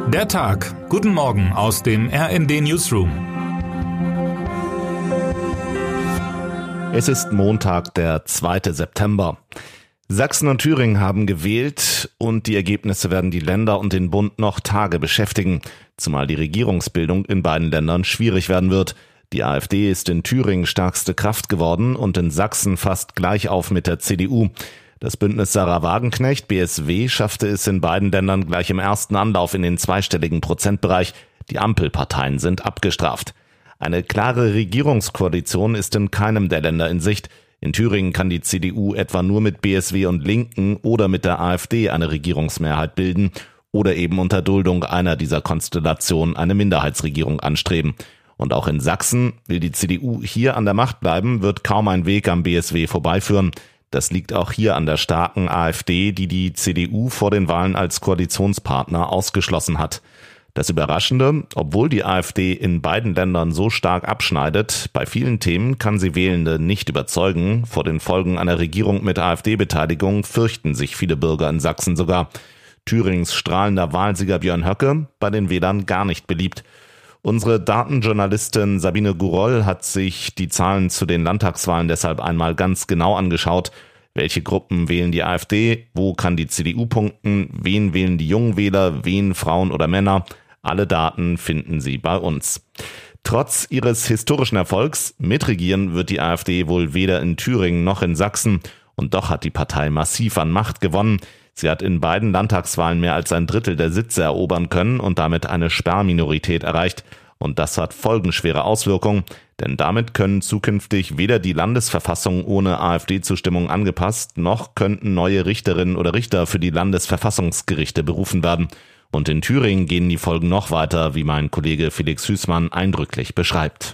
Der Tag. Guten Morgen aus dem RND Newsroom. Es ist Montag, der 2. September. Sachsen und Thüringen haben gewählt und die Ergebnisse werden die Länder und den Bund noch Tage beschäftigen, zumal die Regierungsbildung in beiden Ländern schwierig werden wird. Die AfD ist in Thüringen stärkste Kraft geworden und in Sachsen fast gleich auf mit der CDU. Das Bündnis Sarah Wagenknecht, BSW, schaffte es in beiden Ländern gleich im ersten Anlauf in den zweistelligen Prozentbereich. Die Ampelparteien sind abgestraft. Eine klare Regierungskoalition ist in keinem der Länder in Sicht. In Thüringen kann die CDU etwa nur mit BSW und Linken oder mit der AfD eine Regierungsmehrheit bilden oder eben unter Duldung einer dieser Konstellationen eine Minderheitsregierung anstreben. Und auch in Sachsen will die CDU hier an der Macht bleiben, wird kaum ein Weg am BSW vorbeiführen. Das liegt auch hier an der starken AfD, die die CDU vor den Wahlen als Koalitionspartner ausgeschlossen hat. Das Überraschende, obwohl die AfD in beiden Ländern so stark abschneidet, bei vielen Themen kann sie Wählende nicht überzeugen. Vor den Folgen einer Regierung mit AfD-Beteiligung fürchten sich viele Bürger in Sachsen sogar. Thürings strahlender Wahlsieger Björn Höcke, bei den Wählern gar nicht beliebt. Unsere Datenjournalistin Sabine Guroll hat sich die Zahlen zu den Landtagswahlen deshalb einmal ganz genau angeschaut. Welche Gruppen wählen die AfD? Wo kann die CDU punkten? Wen wählen die jungen Wähler? Wen Frauen oder Männer? Alle Daten finden Sie bei uns. Trotz ihres historischen Erfolgs mitregieren wird die AfD wohl weder in Thüringen noch in Sachsen. Und doch hat die Partei massiv an Macht gewonnen. Sie hat in beiden Landtagswahlen mehr als ein Drittel der Sitze erobern können und damit eine Sperrminorität erreicht. Und das hat folgenschwere Auswirkungen, denn damit können zukünftig weder die Landesverfassung ohne AfD-Zustimmung angepasst, noch könnten neue Richterinnen oder Richter für die Landesverfassungsgerichte berufen werden. Und in Thüringen gehen die Folgen noch weiter, wie mein Kollege Felix Hüßmann eindrücklich beschreibt.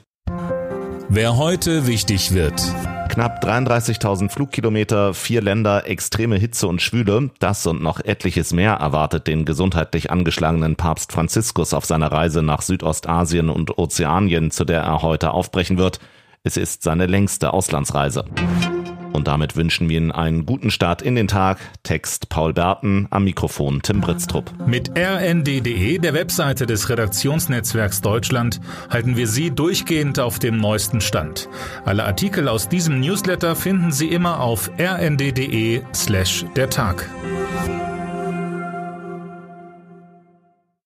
Wer heute wichtig wird. Knapp 33.000 Flugkilometer, 4 Länder, extreme Hitze und Schwüle, das und noch etliches mehr erwartet den gesundheitlich angeschlagenen Papst Franziskus auf seiner Reise nach Südostasien und Ozeanien, zu der er heute aufbrechen wird. Es ist seine längste Auslandsreise. Und damit wünschen wir Ihnen einen guten Start in den Tag. Text Paul Berten, am Mikrofon Tim Britztrup. Mit rnd.de, der Webseite des Redaktionsnetzwerks Deutschland, halten wir Sie durchgehend auf dem neuesten Stand. Alle Artikel aus diesem Newsletter finden Sie immer auf rnd.de/der Tag.